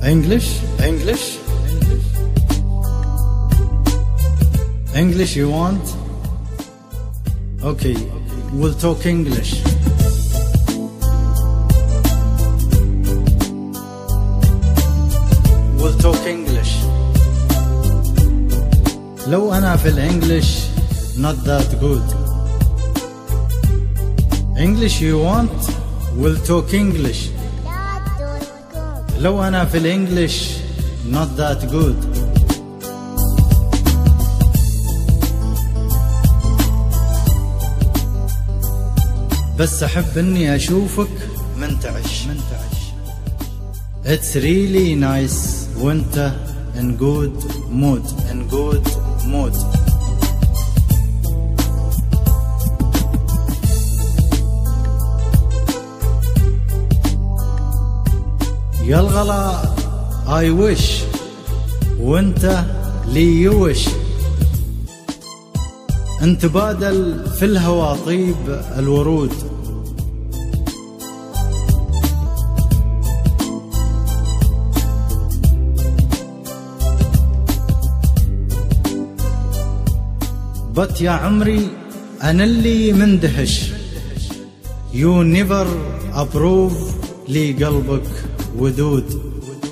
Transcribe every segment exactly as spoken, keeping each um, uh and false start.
English, English, English you want? Okay, we'll talk English. We'll talk English. لو أنا في الإنجليش not that good. English you want? We'll talk English. لو أنا في الإنجليش not that good. بس أحب إني أشوفك منتعش. It's really nice وأنت in good mood. in good mood. يا الغلا I wish وانت لي يوش. انت بادل في الهوى طيب الورود. بط يا عمري انا اللي مندهش. You never approve لي قلبك ودود.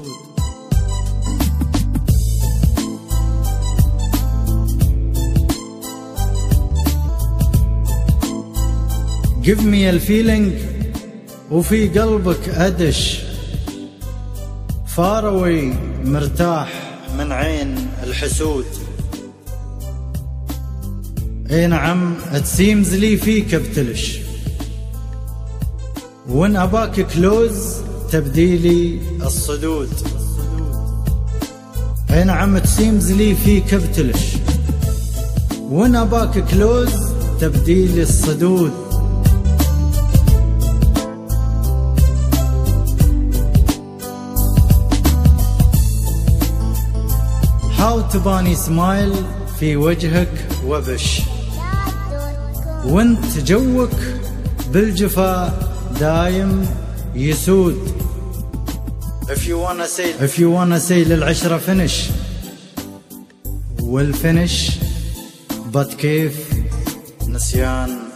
Give me a feeling وفي قلبك أدش. Far away مرتاح من عين الحسود. اي نعم it seems لي فيك ابتلش. وان أباك كلوز تبديلي الصدود. اي نعم تسيمز لي فيك ابتلش. وانا باك كلوز تبديلي الصدود. حاول تباني سمايل في وجهك وبش. وانت جوك بالجفا دايم يسود. If you wanna say if you wanna say للعشرة فينش والفينش but كيف نسيان